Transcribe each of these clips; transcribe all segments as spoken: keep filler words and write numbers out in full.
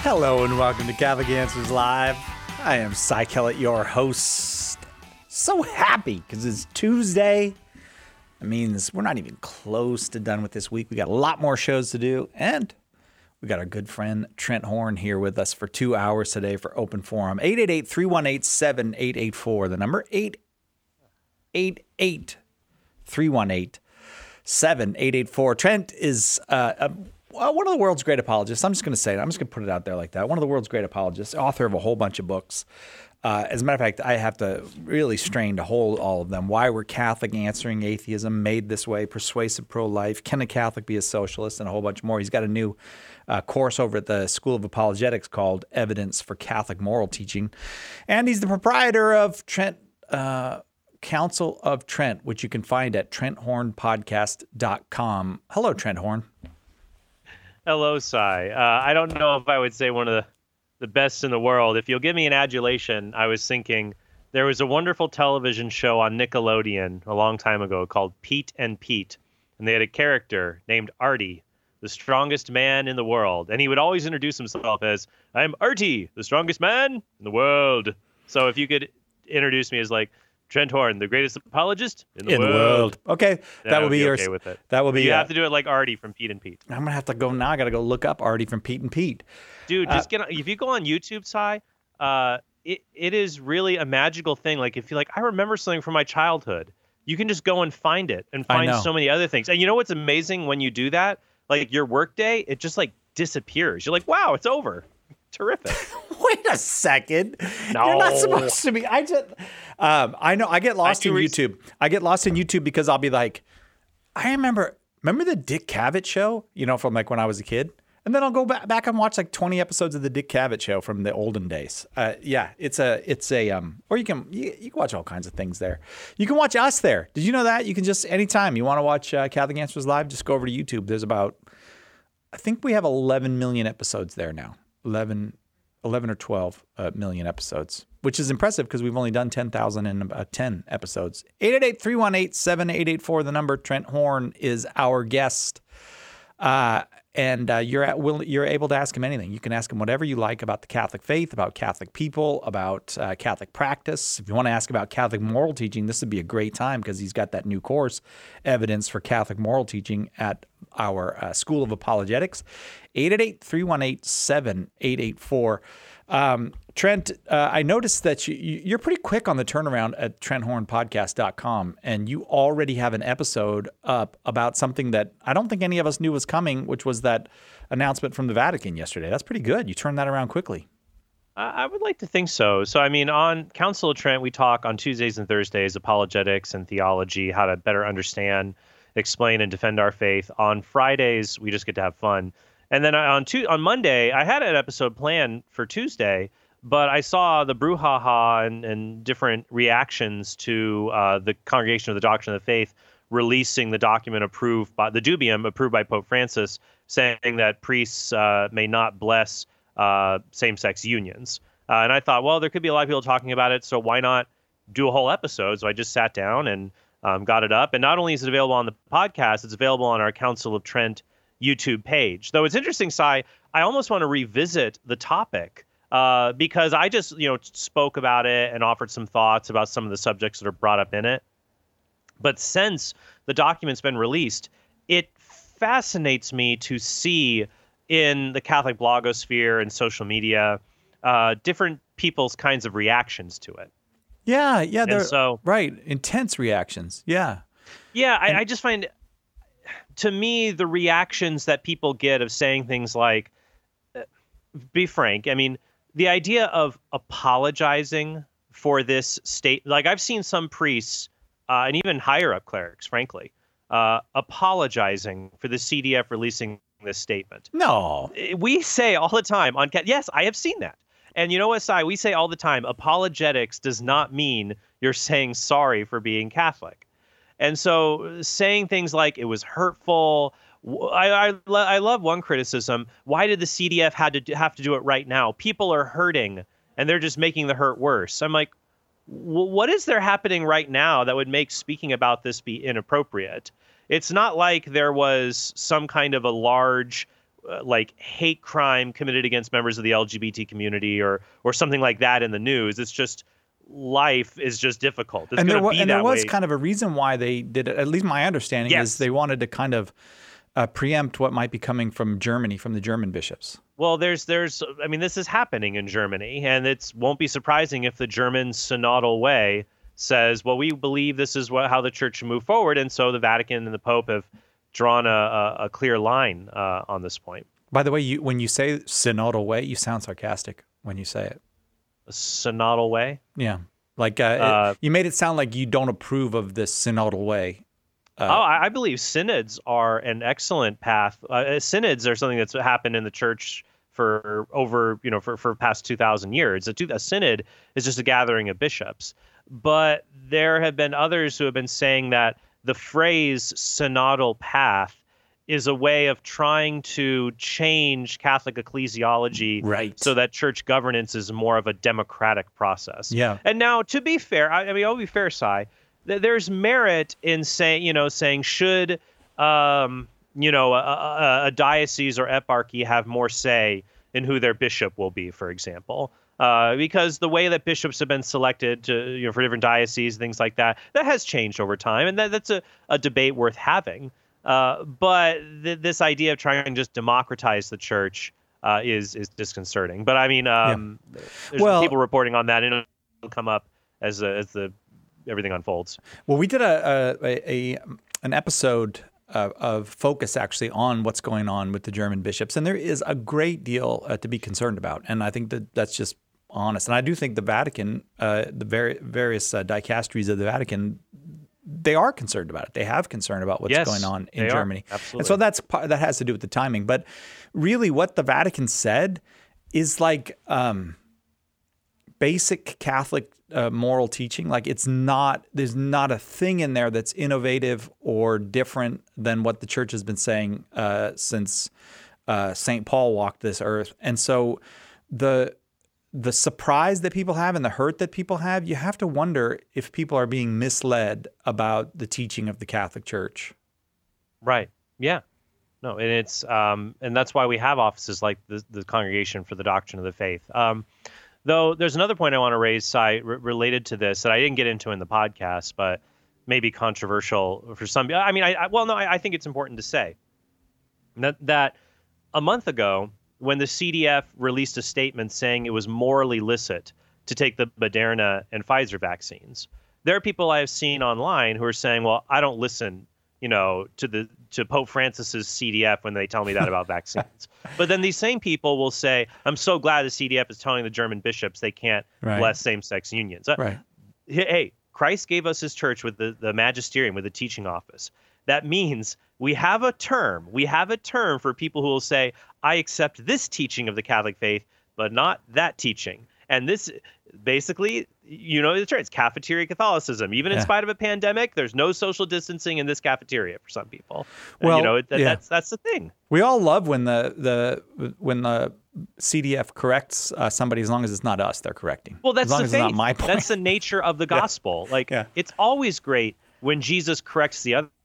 Hello and welcome to Catholic Answers Live. I am Cy Kellett, your host. So happy because it's Tuesday. That means we're not even close to done with this week. We got a lot more shows to do, and we got our good friend Trent Horn here with us for two hours today for Open Forum. eight eight eight, three one eight, seven eight eight four. The number eight eight eight, three one eight, seven eight eight four. Trent is uh, a Well, one of the world's great apologists. I'm just going to say it. I'm just going to put it out there like that. One of the world's great apologists, author of a whole bunch of books. Uh, as a matter of fact, I have to really strain to hold all of them. Why We're Catholic, Answering Atheism, Made This Way, Persuasive Pro-Life, Can a Catholic Be a Socialist, and a whole bunch more. He's got a new uh, course over at the School of Apologetics called Evidence for Catholic Moral Teaching. And he's the proprietor of Trent uh, Council of Trent, which you can find at trent horn podcast dot com. Hello, Trent Horn. Hello, Cy. Uh, I don't know if I would say one of the, the best in the world. If you'll give me an adulation, I was thinking there was a wonderful television show on Nickelodeon a long time ago called Pete and Pete. And they had a character named Artie, the strongest man in the world. And he would always introduce himself as, I'm Artie, the strongest man in the world. So if you could introduce me as like, Trent Horn, the greatest apologist in the, in world. the world. Okay, that will be, be okay your. With it. That will be. You uh, have to do it like Artie from Pete and Pete. I'm gonna have to go now. I gotta go look up Artie from Pete and Pete. Dude, just uh, get on, if you go on YouTube, Cy, uh, it it is really a magical thing. Like if you like, I remember something from my childhood. You can just go and find it and find so many other things. And you know what's amazing when you do that? Like your workday, it just like disappears. You're like, wow, it's over. Terrific. Wait a second. No. You're not supposed to be. I just, um, I know I get lost in re- YouTube. I get lost in YouTube because I'll be like, I remember, remember the Dick Cavett show, you know, from like when I was a kid? And then I'll go back, back and watch like twenty episodes of the Dick Cavett show from the olden days. Uh, yeah, it's a, it's a, um, or you can, you, you can watch all kinds of things there. You can watch us there. Did you know that? You can just, anytime you want to watch uh, Catholic Answers Live, just go over to YouTube. There's about, I think we have eleven million episodes there now. eleven, eleven or twelve uh, million episodes, which is impressive because we've only done ten thousand in about ten episodes. eight eight eight, three one eight, seven eight eight four, the number. Trent Horn is our guest. Uh, and uh, you're at, will, you're able to ask him anything. You can ask him whatever you like about the Catholic faith, about Catholic people, about uh, Catholic practice. If you want to ask about Catholic moral teaching, this would be a great time because he's got that new course, Evidence for Catholic Moral Teaching, at our uh, School of Apologetics. eight eight eight, three one eight, seven eight eight four. Um, Trent, uh, I noticed that you, you're pretty quick on the turnaround at trent horn podcast dot com, and you already have an episode up about something that I don't think any of us knew was coming, which was that announcement from the Vatican yesterday. That's pretty good. You turned that around quickly. I would like to think so. So, I mean, on Council of Trent, we talk on Tuesdays and Thursdays, apologetics and theology, how to better understand, explain, and defend our faith. On Fridays, we just get to have fun. And then on tu- on Monday, I had an episode planned for Tuesday, but I saw the brouhaha and, and different reactions to uh, the Congregation of the Doctrine of the Faith releasing the document approved by the Dubium, approved by Pope Francis, saying that priests uh, may not bless uh, same-sex unions. Uh, and I thought, well, there could be a lot of people talking about it, so why not do a whole episode? So I just sat down and um, got it up. And not only is it available on the podcast, it's available on our Council of Trent YouTube page. Though it's interesting, Cy, I almost want to revisit the topic uh, because I just, you know, spoke about it and offered some thoughts about some of the subjects that are brought up in it. But since the document's been released, it fascinates me to see in the Catholic blogosphere and social media uh, different people's kinds of reactions to it. Yeah, yeah, they're so, right. Intense reactions. Yeah. Yeah, I, I just find, to me, the reactions that people get of saying things like, uh, be frank, I mean, the idea of apologizing for this state, like I've seen some priests uh, and even higher up clerics, frankly, uh, apologizing for the C D F releasing this statement. No. We say all the time on, yes, I have seen that. And you know what, Cy, we say all the time, apologetics does not mean you're saying sorry for being Catholic. And so saying things like it was hurtful, I, I, I love one criticism. Why did the C D F had to do, have to do it right now? People are hurting and they're just making the hurt worse. I'm like, what is there happening right now that would make speaking about this be inappropriate? It's not like there was some kind of a large uh, like hate crime committed against members of the L G B T community or or something like that in the news. It's just life is just difficult. It's and there, be was, and there that was way. kind of a reason why they did it. At least my understanding Yes. is they wanted to kind of uh, preempt what might be coming from Germany, from the German bishops. Well, there's, there's, I mean, this is happening in Germany, and it won't be surprising if the German synodal way says, well, we believe this is what, how the church should move forward, and so the Vatican and the Pope have drawn a, a, a clear line uh, on this point. By the way, you, when you say synodal way, you sound sarcastic when you say it. A synodal way? Yeah. Like, uh, uh, it, you made it sound like you don't approve of this synodal way. Uh, oh, I, I believe synods are an excellent path. Uh, synods are something that's happened in the church for over, you know, for, for past two thousand years. A, a synod is just a gathering of bishops. But there have been others who have been saying that the phrase synodal path is a way of trying to change Catholic ecclesiology right. so that church governance is more of a democratic process. Yeah. And now, to be fair, I, I mean, I'll be fair, Si, th- there's merit in saying, you know, saying should, um, you know, a, a, a diocese or eparchy have more say in who their bishop will be, for example. Uh, because the way that bishops have been selected to, you know, for different dioceses, things like that, that has changed over time. And that, that's a, a debate worth having. Uh, but th- this idea of trying to just democratize the church uh, is is disconcerting. But I mean, um, yeah. there's well, people reporting on that, and it'll come up as uh, as the everything unfolds. Well, we did a a, a an episode of, of Focus actually on what's going on with the German bishops, and there is a great deal uh, to be concerned about, and I think that that's just honest. And I do think the Vatican, uh, the very various uh, dicasteries of the Vatican, they are concerned about it. They have concern about what's yes, going on in they Germany. Are. Absolutely. And so that's that has to do with the timing. But really what the Vatican said is like um, basic Catholic uh, moral teaching. Like it's not, there's not a thing in there that's innovative or different than what the church has been saying uh, since uh, Saint Paul walked this earth. And so the the surprise that people have and the hurt that people have, you have to wonder if people are being misled about the teaching of the Catholic Church. Right. Yeah. No, and it's um, and that's why we have offices like the, the Congregation for the Doctrine of the Faith. Um, though there's another point I want to raise, Si, r- related to this that I didn't get into in the podcast, but maybe controversial for some. I mean, I, I well, no, I, I think it's important to say that that a month ago, when the C D F released a statement saying it was morally licit to take the Moderna and Pfizer vaccines, there are people I have seen online who are saying, well, I don't listen, you know, to the to Pope Francis's C D F when they tell me that about vaccines. But then these same people will say, I'm so glad the C D F is telling the German bishops they can't right. bless same-sex unions. Right. Hey, Christ gave us his church with the, the magisterium, with the teaching office. That means we have a term. We have a term for people who will say, I accept this teaching of the Catholic faith, but not that teaching. And this basically, you know, it's, it's cafeteria Catholicism. Even in yeah. spite of a pandemic, there's no social distancing in this cafeteria for some people. Well, you know, that, yeah. that's that's the thing. We all love when the the when the C D F corrects uh, somebody, as long as it's not us they're correcting. Well, that's as long the as faith. It's not my point. That's the nature of the gospel. yeah. Like, yeah. it's always great when Jesus corrects the other.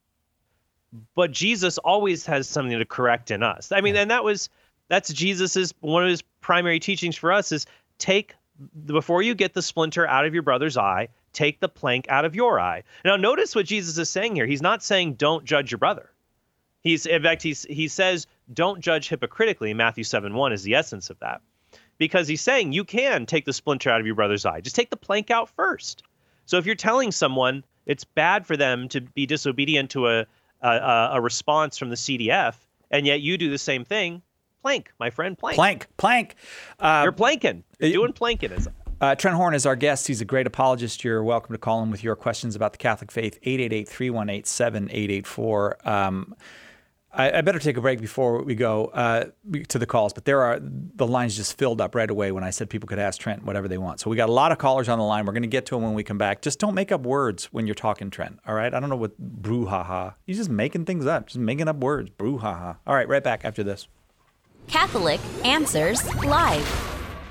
But Jesus always has something to correct in us. I mean, yeah. and that was, that's Jesus's, one of his primary teachings for us is take, before you get the splinter out of your brother's eye, take the plank out of your eye. Now, notice what Jesus is saying here. He's not saying don't judge your brother. He's, in fact, he's, he says don't judge hypocritically. Matthew seven one is the essence of that. Because he's saying you can take the splinter out of your brother's eye. Just take the plank out first. So if you're telling someone it's bad for them to be disobedient to a A, a response from the C D F, and yet you do the same thing. Plank, my friend, plank. Plank, plank. Uh, You're planking. You're doing plankinism. Uh, Trent Horn is our guest. He's a great apologist. You're welcome to call him with your questions about the Catholic faith, eight eight eight, three one eight, seven eight eight four. Um, I, I better take a break before we go uh, to the calls, but there are the lines just filled up right away when I said people could ask Trent whatever they want. So we got a lot of callers on the line. We're going to get to them when we come back. Just don't make up words when you're talking, Trent, all right? I don't know what brouhaha. You're just making things up, just making up words, brouhaha. All right, right back after this. Catholic Answers Live.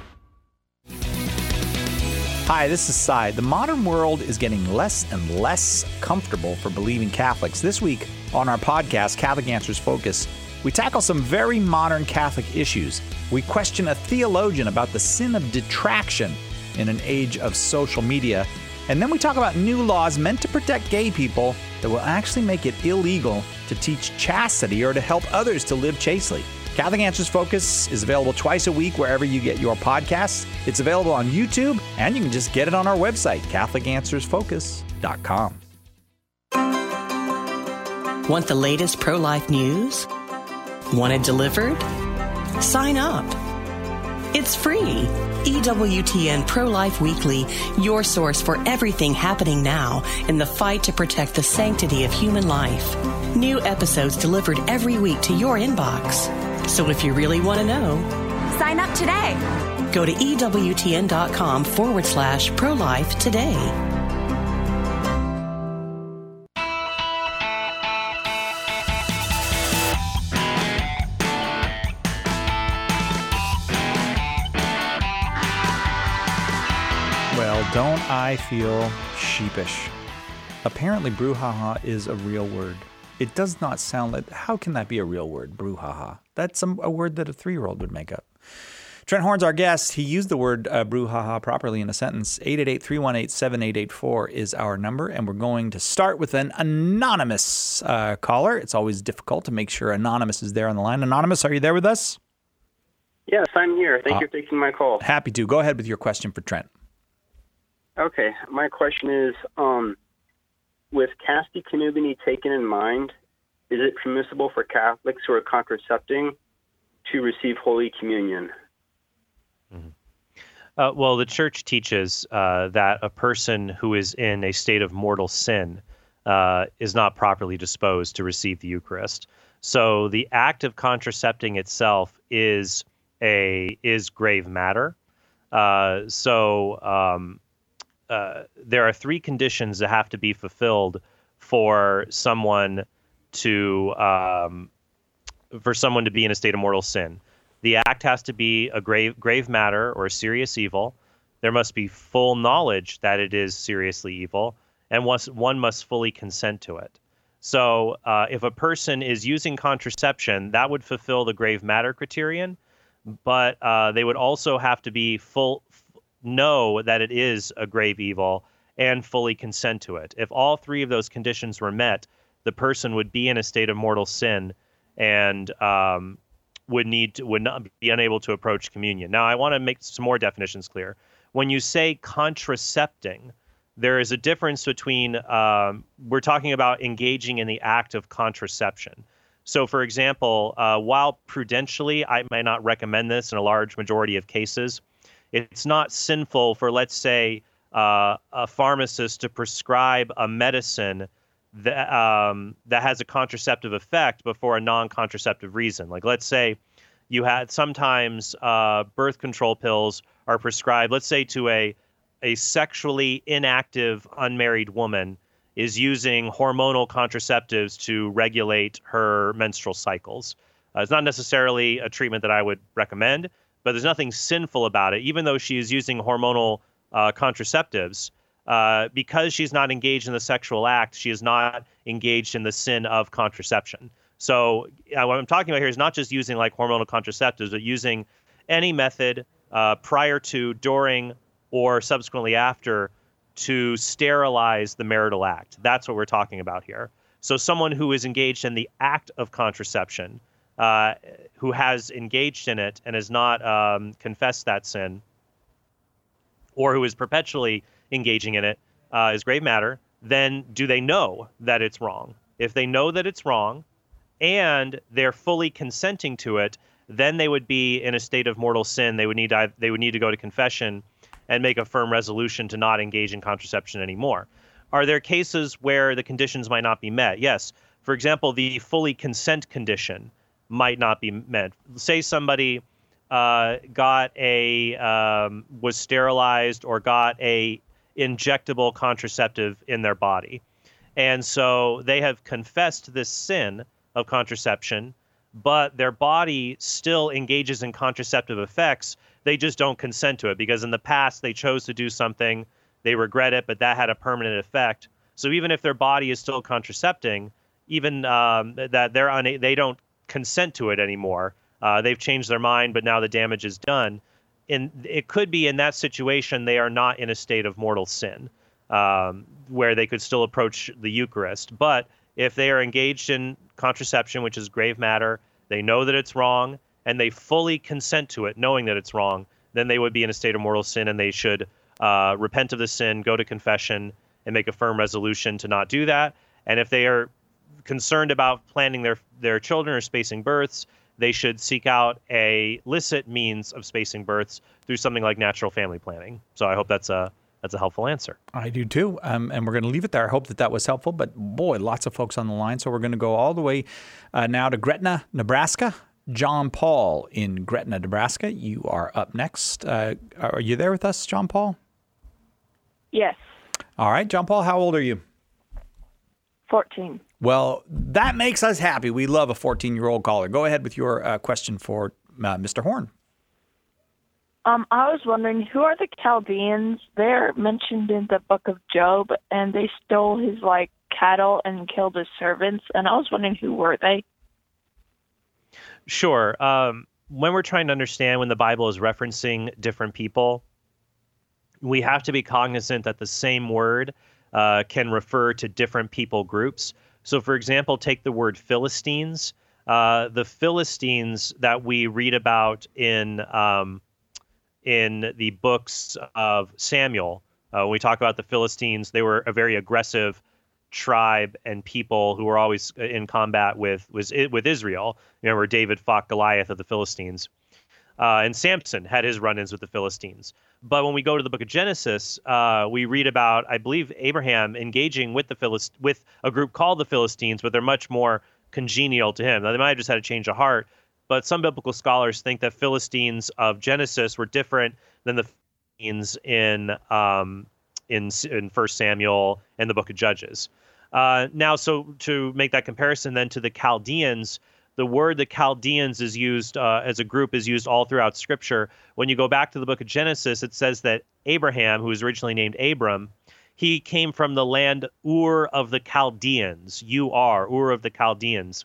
Hi, this is Si. The modern world is getting less and less comfortable for believing Catholics. This week on our podcast, Catholic Answers Focus, We tackle some very modern Catholic issues. We question a theologian about the sin of detraction in an age of social media. And then we talk about new laws meant to protect gay people that will actually make it illegal to teach chastity or to help others to live chastely. Catholic Answers Focus is available twice a week wherever you get your podcasts. It's available on YouTube, and you can just get it on our website, Catholic Answers Focus dot com. Want the latest pro-life news? Want it delivered? Sign up. It's free. E W T N Pro-Life Weekly, your source for everything happening now in the fight to protect the sanctity of human life. New episodes delivered every week to your inbox. So if you really want to know, sign up today. Go to EWTN.com forward slash pro-life today. Well, don't I feel sheepish? Apparently, brouhaha is a real word. It does not sound like... How can that be a real word, brouhaha? That's a, a word that a three-year-old would make up. Trent Horn's our guest. He used the word uh, brouhaha properly in a sentence. eight eight eight, three one eight, seven eight eight four is our number, and we're going to start with an anonymous uh, caller. It's always difficult to make sure anonymous is there on the line. Anonymous, are you there with us? Yes, I'm here. Thank uh, you for taking my call. Happy to. Go ahead with your question for Trent. Okay, my question is, um, with casti connubium taken in mind, is it permissible for Catholics who are contracepting to receive Holy Communion? Mm-hmm. Uh, well, the Church teaches uh, that a person who is in a state of mortal sin uh, is not properly disposed to receive the Eucharist. So the act of contracepting itself is a is grave matter. Uh, so um, uh, there are three conditions that have to be fulfilled for someone to um, for someone to be in a state of mortal sin. The act has to be a grave grave matter or a serious evil. There must be full knowledge that it is seriously evil, and once, one must fully consent to it. So uh, if a person is using contraception, that would fulfill the grave matter criterion, but uh, they would also have to be full f- know that it is a grave evil and fully consent to it. If all three of those conditions were met, the person would be in a state of mortal sin and um, would need to, would not be unable to approach communion. Now, I want to make some more definitions clear. When you say contracepting, there is a difference between, um, we're talking about engaging in the act of contraception. So, for example, uh, while prudentially, I might not recommend this in a large majority of cases, it's not sinful for, let's say, uh, a pharmacist to prescribe a medicine that um, that has a contraceptive effect, but for a non-contraceptive reason. Like, let's say you had sometimes uh, birth control pills are prescribed, let's say to a a sexually inactive unmarried woman is using hormonal contraceptives to regulate her menstrual cycles. Uh, it's not necessarily a treatment that I would recommend, but there's nothing sinful about it, even though she is using hormonal uh, contraceptives. Uh, because she's not engaged in the sexual act, she is not engaged in the sin of contraception. So uh, what I'm talking about here is not just using like hormonal contraceptives, but using any method uh, prior to, during, or subsequently after to sterilize the marital act. That's what we're talking about here. So someone who is engaged in the act of contraception, uh, who has engaged in it and has not um, confessed that sin, or who is perpetually engaging in it, uh, is grave matter, then do they know that it's wrong? If they know that it's wrong and they're fully consenting to it, then they would be in a state of mortal sin. They would need to, they would need to go to confession and make a firm resolution to not engage in contraception anymore. Are there cases where the conditions might not be met? Yes. For example, the fully consent condition might not be met. Say somebody uh, got a, um, was sterilized or got a injectable contraceptive in their body. And so they have confessed this sin of contraception, but their body still engages in contraceptive effects. They just don't consent to it because in the past they chose to do something, they regret it, but that had a permanent effect. So even if their body is still contracepting, even um, that they're una- they don't consent to it anymore. Uh, they've changed their mind, but now the damage is done. And it could be in that situation they are not in a state of mortal sin, um, where they could still approach the Eucharist. But if they are engaged in contraception, which is grave matter, they know that it's wrong, and they fully consent to it, knowing that it's wrong, then they would be in a state of mortal sin, and they should uh, repent of the sin, go to confession, and make a firm resolution to not do that. And if they are concerned about planning their their children or spacing births, they should seek out a licit means of spacing births through something like natural family planning. So I hope that's a that's a helpful answer. I do too, um, and we're going to leave it there. I hope that that was helpful. But boy, lots of folks on the line. So we're going to go all the way uh, now to Gretna, Nebraska. John Paul in Gretna, Nebraska. You are up next. Uh, are you there with us, John Paul? Yes. All right, John Paul, how old are you? fourteen. Well, that makes us happy. We love a fourteen-year-old caller. Go ahead with your uh, question for uh, Mister Horn. Um, I was wondering, who are the Chaldeans? They're mentioned in the book of Job, and they stole his, like, cattle and killed his servants. And I was wondering, who were they? Sure. Um, when we're trying to understand when the Bible is referencing different people, we have to be cognizant that the same word uh, can refer to different people groups. So, for example, take the word Philistines. Uh, the Philistines that we read about in um, in the books of Samuel, uh, when we talk about the Philistines, they were a very aggressive tribe and people who were always in combat with was with Israel. You remember David fought Goliath of the Philistines, uh, and Samson had his run-ins with the Philistines. But when we go to the book of Genesis, uh, we read about, I believe, Abraham engaging with the Philist with a group called the Philistines, but they're much more congenial to him. Now, they might have just had a change of heart, but some biblical scholars think that Philistines of Genesis were different than the Philistines in um, in in First Samuel and the book of Judges. Uh, now, so to make that comparison then to the Chaldeans, the word the Chaldeans is used uh, as a group is used all throughout Scripture. When you go back to the book of Genesis, it says that Abraham, who was originally named Abram, he came from the land Ur of the Chaldeans, U R, Ur of the Chaldeans.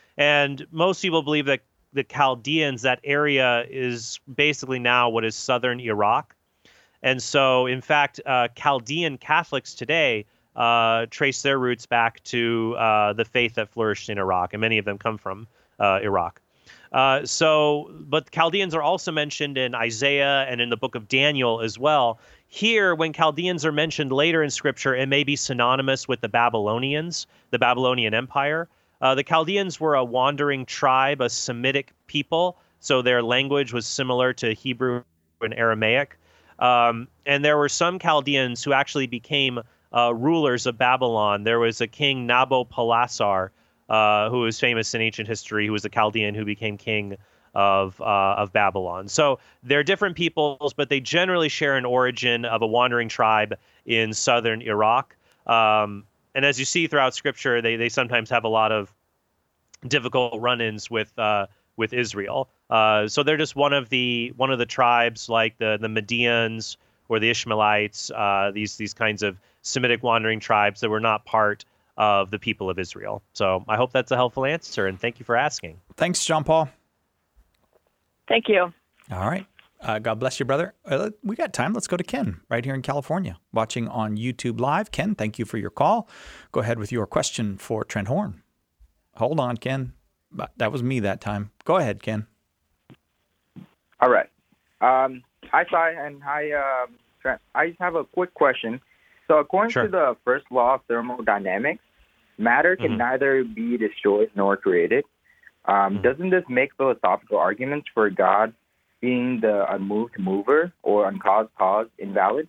And most people believe that the Chaldeans, that area is basically now what is southern Iraq. And so, in fact, uh, Chaldean Catholics today uh, trace their roots back to uh, the faith that flourished in Iraq, and many of them come from uh, Iraq. Uh, so, but Chaldeans are also mentioned in Isaiah and in the book of Daniel as well. Here, when Chaldeans are mentioned later in Scripture, it may be synonymous with the Babylonians, the Babylonian Empire. Uh, the Chaldeans were a wandering tribe, a Semitic people, so their language was similar to Hebrew and Aramaic. Um, and there were some Chaldeans who actually became uh, rulers of Babylon. There was a king, Nabopolassar, uh, who was famous in ancient history, who was a Chaldean who became king of uh, of Babylon. So they're different peoples, but they generally share an origin of a wandering tribe in southern Iraq. Um, and as you see throughout Scripture, they they sometimes have a lot of difficult run-ins with uh, with Israel. Uh, so they're just one of the one of the tribes, like the the Medians or the Ishmaelites, uh, these these kinds of Semitic wandering tribes that were not part of the people of Israel. So I hope that's a helpful answer, and thank you for asking. Thanks, John Paul. Thank you. All right. Uh, God bless you, brother. Uh, we got time. Let's go to Ken right here in California, watching on YouTube Live. Ken, thank you for your call. Go ahead with your question for Trent Horn. Hold on, Ken. That was me that time. Go ahead, Ken. All right. Um, hi, Sai, and hi, uh, Trent. I just have a quick question. So according Sure. to the first law of thermodynamics, matter can Mhm. neither be destroyed nor created. Um, Mhm. Doesn't this make philosophical arguments for God being the unmoved mover or uncaused cause invalid?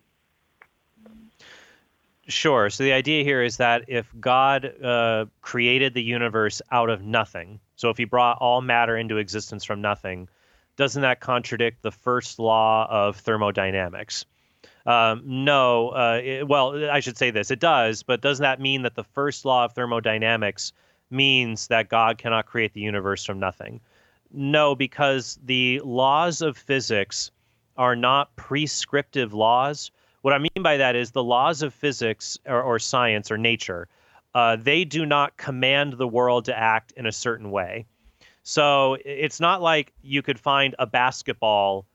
Sure. So the idea here is that if God uh, created the universe out of nothing, so if he brought all matter into existence from nothing, doesn't that contradict the first law of thermodynamics? Um, no. Uh, it, well, I should say this. It does, but doesn't that mean that the first law of thermodynamics means that God cannot create the universe from nothing? No, because the laws of physics are not prescriptive laws. What I mean by that is the laws of physics or, or science or nature, uh, they do not command the world to act in a certain way. So it's not like you could find a basketball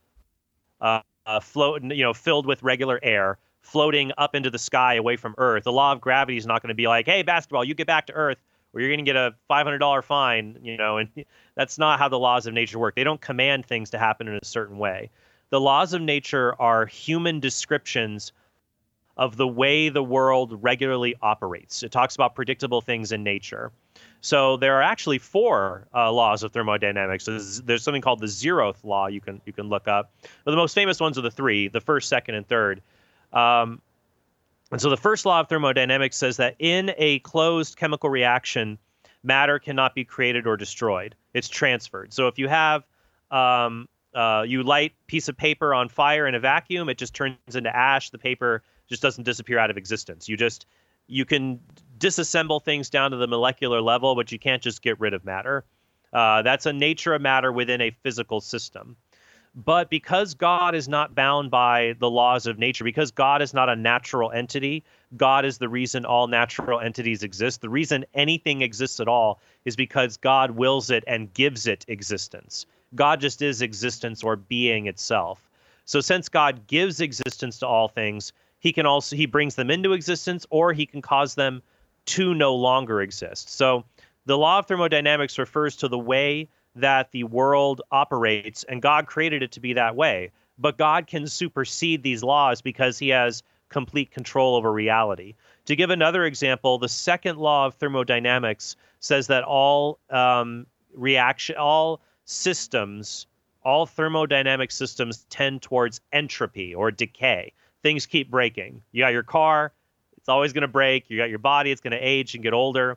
uh, uh, float, you know, filled with regular air, floating up into the sky away from Earth. The law of gravity is not going to be like, hey, basketball, you get back to Earth, or you're going to get a five hundred dollars fine, you know, and that's not how the laws of nature work. They don't command things to happen in a certain way. The laws of nature are human descriptions of the way the world regularly operates. It talks about predictable things in nature. So there are actually four uh, laws of thermodynamics. So there's, there's something called the zeroth law you can you can look up. But the most famous ones are the three, the first, second, and third. Um, and so the first law of thermodynamics says that in a closed chemical reaction, matter cannot be created or destroyed. It's transferred. So if you have um, uh, you light a piece of paper on fire in a vacuum, it just turns into ash. The paper just doesn't disappear out of existence. You just you can disassemble things down to the molecular level, but you can't just get rid of matter. Uh, that's a nature of matter within a physical system. But because God is not bound by the laws of nature, because God is not a natural entity, God is the reason all natural entities exist. The reason anything exists at all is because God wills it and gives it existence. God just is existence or being itself. So since God gives existence to all things, he can also he brings them into existence, or he can cause them to no longer exist. So the law of thermodynamics refers to the way that the world operates, and God created it to be that way. But God can supersede these laws because he has complete control over reality. To give another example, the second law of thermodynamics says that all um, reaction, all systems, all thermodynamic systems tend towards entropy or decay. Things keep breaking. You got your car, it's always going to break. You got your body, it's going to age and get older.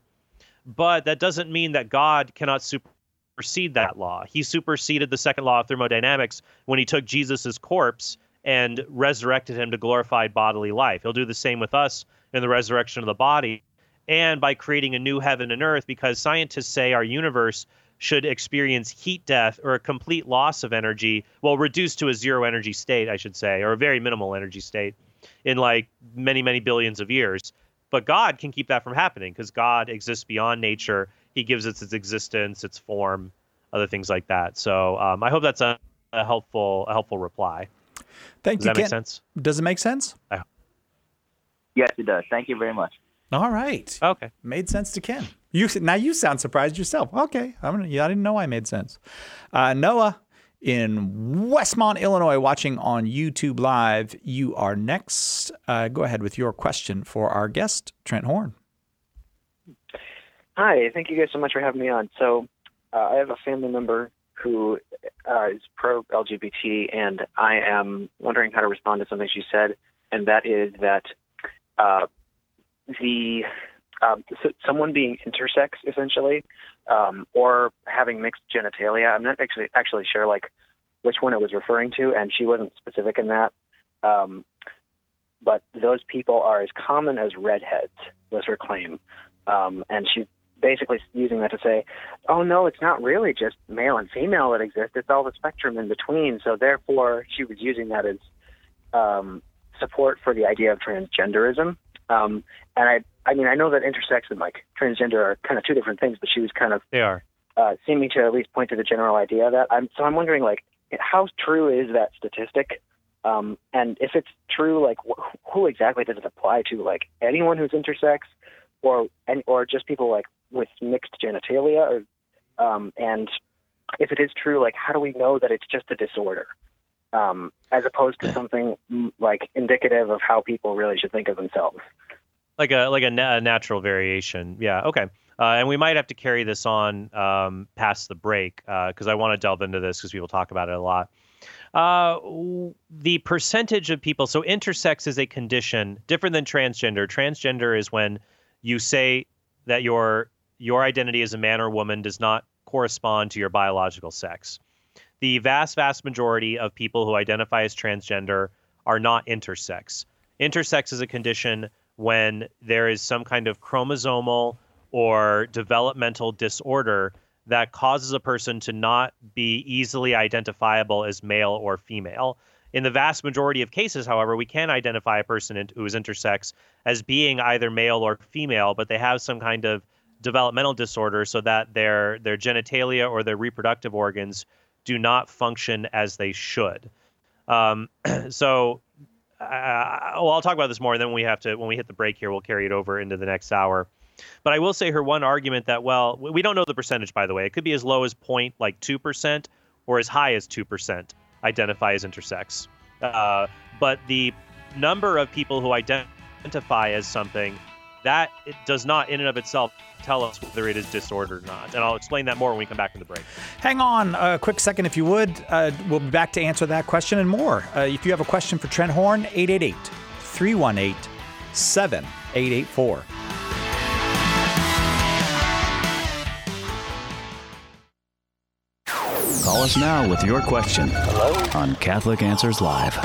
But that doesn't mean that God cannot supersede that law. He superseded the second law of thermodynamics when he took Jesus's corpse and resurrected him to glorified bodily life. He'll do the same with us in the resurrection of the body, and by creating a new heaven and earth, because scientists say our universe should experience heat death or a complete loss of energy, well, reduced to a zero energy state, I should say, or a very minimal energy state in like many, many billions of years. But God can keep that from happening because God exists beyond nature. He gives it its existence, its form, other things like that. So um, I hope that's a, a helpful a helpful reply. Thank does you. Does that make Ken. sense? Does it make sense? I hope. Yes, it does. Thank you very much. All right. Okay. Made sense to Ken. You now you sound surprised yourself. Okay. I'm gonna, yeah, I didn't know I made sense. Uh, Noah in Westmont, Illinois, watching on YouTube Live. You are next. Uh, go ahead with your question for our guest, Trent Horn. Hi. Thank you guys so much for having me on. So uh, I have a family member who uh, is pro-L G B T, and I am wondering how to respond to something she said, and that is that uh, the um, so someone being intersex, essentially, um, or having mixed genitalia. I'm not actually actually sure like which one it was referring to, and she wasn't specific in that. Um, but those people are as common as redheads, was her claim, um, and she's basically using that to say, oh no, it's not really just male and female that exist. It's all the spectrum in between. So therefore, she was using that as um, support for the idea of transgenderism. Um, and I, I mean, I know that intersex and like transgender are kind of two different things, but she was kind of They are. uh, seeming to at least point to the general idea of that. I'm, so I'm wondering, like, how true is that statistic? Um, and if it's true, like, wh- who exactly does it apply to? Like, anyone who's intersex, or and, or just people like with mixed genitalia? Or, um, and if it is true, like, how do we know that it's just a disorder? Um, as opposed to something mm, like indicative of how people really should think of themselves. Like a like a, na- a natural variation. Yeah. Okay. Uh, and we might have to carry this on um, past the break because uh, I want to delve into this because people talk about it a lot. Uh, the percentage of people, so intersex is a condition different than transgender. Transgender is when you say that your your identity as a man or woman does not correspond to your biological sex. The vast, vast majority of people who identify as transgender are not intersex. Intersex is a condition when there is some kind of chromosomal or developmental disorder that causes a person to not be easily identifiable as male or female. In the vast majority of cases, however, we can identify a person who is intersex as being either male or female, but they have some kind of developmental disorder so that their their genitalia or their reproductive organs do not function as they should. Um, so, uh, well, I'll talk about this more, and then we have to when we hit the break here, we'll carry it over into the next hour. But I will say her one argument that, well, we don't know the percentage, by the way. It could be as low as point like two percent or as high as two percent identify as intersex. Uh, but the number of people who identify as something, that it does not in and of itself tell us whether it is disordered or not. And I'll explain that more when we come back from the break. Hang on a quick second if you would. Uh, we'll be back to answer that question and more. Uh, if you have a question for Trent Horn, eight eight eight, three one eight, seven eight eight four. Call us now with your question. Hello? On Catholic Answers Live.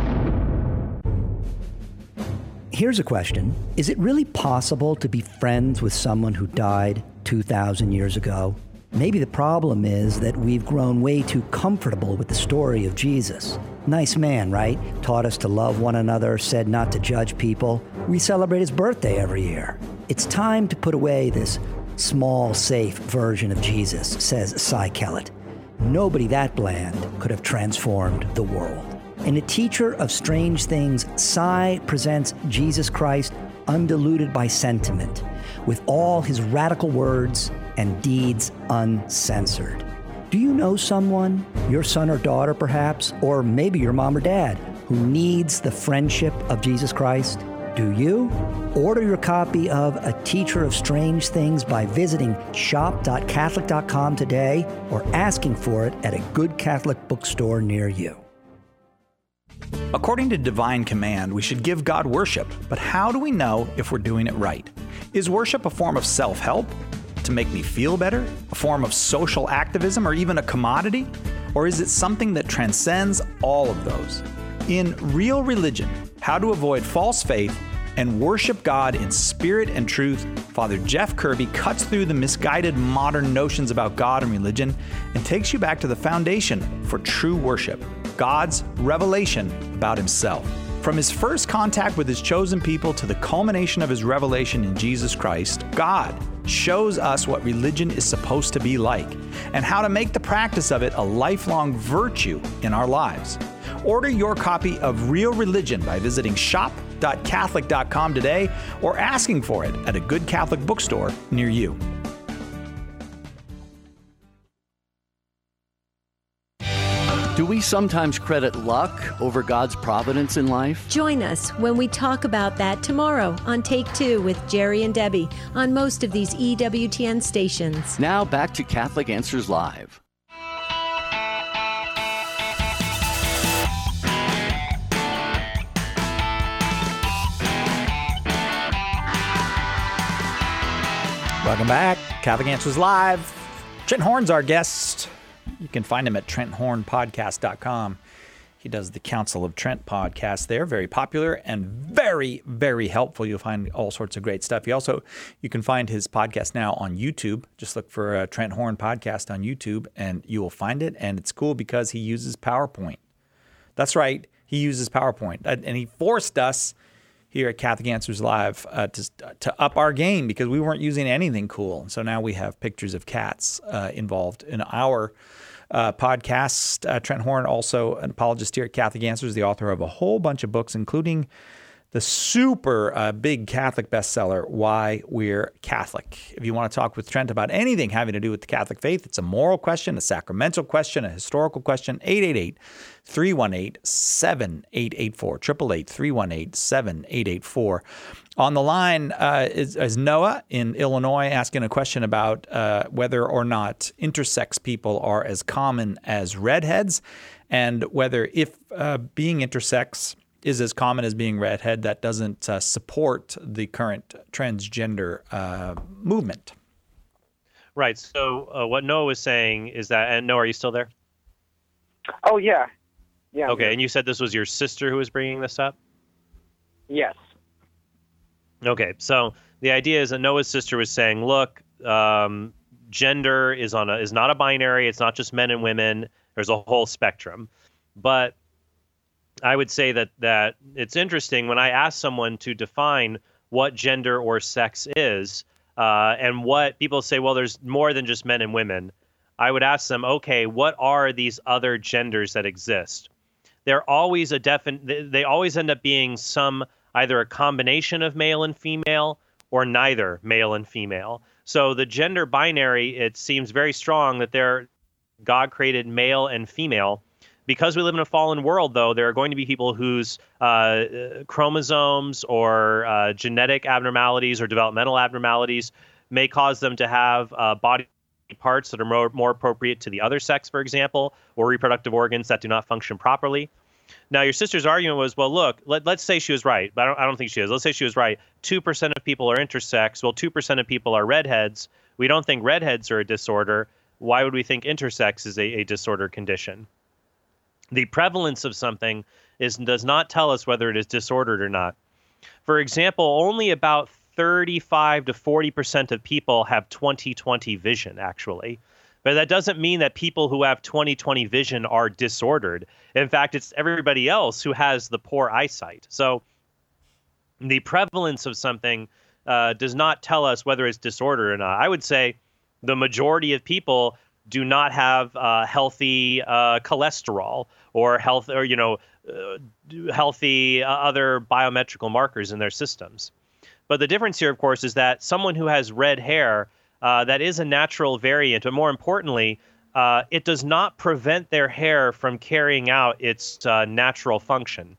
Here's a question. Is it really possible to be friends with someone who died two thousand years ago? Maybe the problem is that we've grown way too comfortable with the story of Jesus. Nice man, right? Taught us to love one another, said not to judge people. We celebrate his birthday every year. It's time to put away this small, safe version of Jesus, says Cy Kellett. Nobody that bland could have transformed the world. In A Teacher of Strange Things, Cy presents Jesus Christ undiluted by sentiment, with all his radical words and deeds uncensored. Do you know someone, your son or daughter perhaps, or maybe your mom or dad, who needs the friendship of Jesus Christ? Do you? Order your copy of A Teacher of Strange Things by visiting shop dot catholic dot com today or asking for it at a good Catholic bookstore near you. According to divine command, we should give God worship, but how do we know if we're doing it right? Is worship a form of self-help to make me feel better, a form of social activism, or even a commodity? Or is it something that transcends all of those? In Real Religion, How to Avoid False Faith and Worship God in Spirit and Truth, Father Jeff Kirby cuts through the misguided modern notions about God and religion and takes you back to the foundation for true worship, God's revelation about himself. From his first contact with his chosen people to the culmination of his revelation in Jesus Christ, God shows us what religion is supposed to be like and how to make the practice of it a lifelong virtue in our lives. Order your copy of Real Religion by visiting shop dot catholic dot com today or asking for it at a good Catholic bookstore near you. Do we sometimes credit luck over God's providence in life? Join us when we talk about that tomorrow on Take Two with Jerry and Debbie on most of these E W T N stations. Now back to Catholic Answers Live. Welcome back. Catholic Answers Live. Trent Horn's our guest. You can find him at trent horn podcast dot com. He does the Council of Trent podcast there. Very popular and very, very helpful. You'll find all sorts of great stuff. He also, you can find his podcast now on YouTube. Just look for a Trent Horn podcast on YouTube and you will find it. And it's cool because he uses PowerPoint. That's right. He uses PowerPoint. And he forced us here at Catholic Answers Live uh, to, to up our game because we weren't using anything cool. So now we have pictures of cats uh, involved in our uh, podcast. Uh, Trent Horn, also an apologist here at Catholic Answers, the author of a whole bunch of books, including the super uh, big Catholic bestseller, Why We're Catholic. If you want to talk with Trent about anything having to do with the Catholic faith, it's a moral question, a sacramental question, a historical question, eight eight eight, three one eight, seven eight eight four, eight eight eight, three one eight, seven eight eight four. On the line uh, is, is Noah in Illinois asking a question about uh, whether or not intersex people are as common as redheads and whether if uh, being intersex is as common as being redhead, that doesn't uh, support the current transgender uh, movement. Right. So uh, what Noah was saying is that, and Noah, are you still there? Oh, yeah. Yeah. Okay. And you said this was your sister who was bringing this up? Yes. Okay. So the idea is that Noah's sister was saying, look, um, gender is on a, is not a binary. It's not just men and women. There's a whole spectrum. But I would say that that it's interesting when I ask someone to define what gender or sex is, uh, and what people say, well, there's more than just men and women. I would ask them, okay, what are these other genders that exist? They're always a defin- they always end up being some either a combination of male and female or neither male and female. So the gender binary, it seems very strong that they're God created male and female. Because we live in a fallen world, though, there are going to be people whose uh, chromosomes or uh, genetic abnormalities or developmental abnormalities may cause them to have uh, body parts that are more, more appropriate to the other sex, for example, or reproductive organs that do not function properly. Now, your sister's argument was, well, look, let, let's say she was right, but I don't, I don't think she is. Let's say she was right. two percent of people are intersex. Well, two percent of people are redheads. We don't think redheads are a disorder. Why would we think intersex is a, a disorder condition? The prevalence of something is does not tell us whether it is disordered or not. For example, only about thirty-five to forty percent of people have twenty twenty vision, actually. But that doesn't mean that people who have twenty twenty vision are disordered. In fact, it's everybody else who has the poor eyesight. So the prevalence of something uh, does not tell us whether it's disordered or not. I would say the majority of people do not have uh, healthy uh, cholesterol or health or, you know, uh, healthy uh, other biometrical markers in their systems. But the difference here, of course, is that someone who has red hair, uh, that is a natural variant, but more importantly, uh, it does not prevent their hair from carrying out its uh, natural function.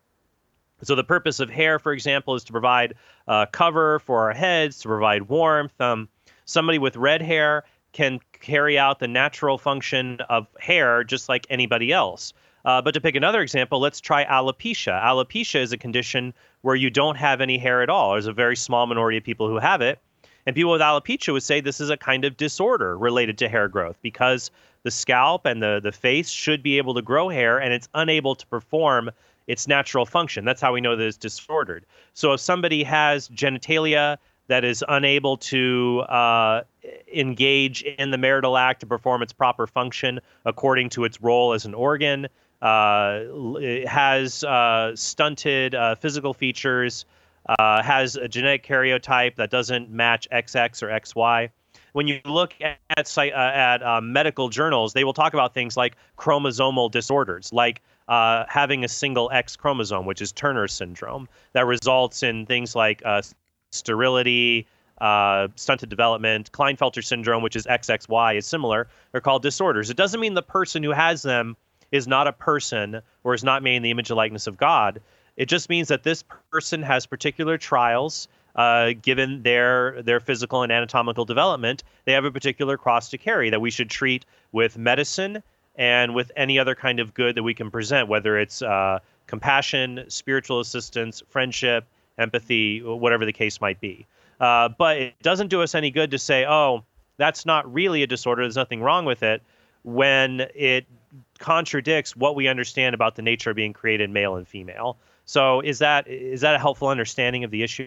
So the purpose of hair, for example, is to provide uh, cover for our heads, to provide warmth. Um, somebody with red hair can carry out the natural function of hair just like anybody else. Uh, but to pick another example, let's try alopecia. Alopecia is a condition where you don't have any hair at all. There's a very small minority of people who have it. And people with alopecia would say this is a kind of disorder related to hair growth because the scalp and the, the face should be able to grow hair and it's unable to perform its natural function. That's how we know that it's disordered. So if somebody has genitalia that is unable to uh, engage in the marital act to perform its proper function according to its role as an organ, uh, it has uh, stunted uh, physical features, uh, has a genetic karyotype that doesn't match X X or X Y. When you look at at, uh, at uh, medical journals, they will talk about things like chromosomal disorders, like uh, having a single X chromosome, which is Turner syndrome, that results in things like uh, sterility, uh, stunted development. Klinefelter syndrome, which is X X Y, is similar. They're called disorders. It doesn't mean the person who has them is not a person or is not made in the image and likeness of God. It just means that this person has particular trials. Uh, given their their physical and anatomical development, they have a particular cross to carry that we should treat with medicine and with any other kind of good that we can present, whether it's uh, compassion, spiritual assistance, friendship, empathy, whatever the case might be. Uh, but it doesn't do us any good to say, oh, that's not really a disorder, there's nothing wrong with it, when it contradicts what we understand about the nature of being created male and female. So is that is that a helpful understanding of the issue?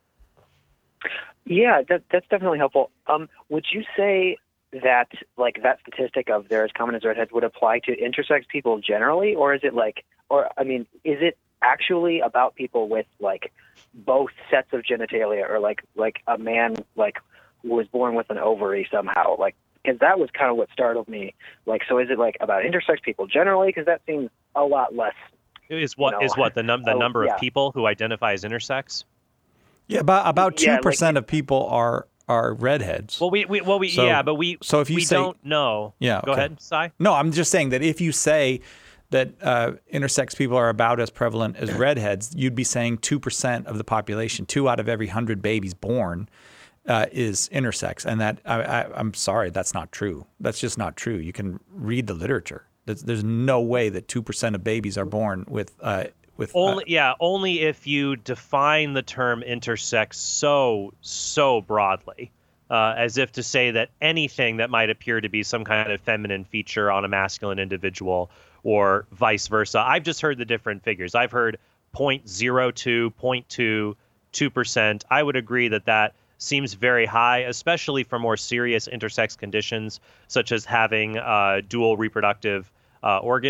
Yeah, that, that's definitely helpful. Um, would you say that, like, that statistic of they're as common as redheads would apply to intersex people generally, or is it like, or I mean, is it actually about people with like both sets of genitalia, or like like a man like who was born with an ovary somehow? Like, because that was kind of what startled me. Like, so is it like about intersex people generally? Because that seems a lot less. Is what you know, is what the num the oh, number yeah. of people who identify as intersex? Yeah, about about two yeah, percent like, of people are are redheads. Well, we, we well we so, yeah, but we so if you we say, don't know. Yeah, go okay. ahead, Cy. No, I'm just saying that if you say that uh, intersex people are about as prevalent as redheads, you'd be saying two percent of the population, two out of every hundred babies born, uh, is intersex, and that I, I, I'm sorry, that's not true. That's just not true. You can read the literature. There's, there's no way that two percent of babies are born with. Uh, With, only uh, yeah, only if you define the term intersex so so broadly, uh, as if to say that anything that might appear to be some kind of feminine feature on a masculine individual or vice versa. I've just heard the different figures. I've heard zero point zero two, zero point two, two percent. I would agree that that seems very high, especially for more serious intersex conditions such as having uh, dual reproductive uh, organs.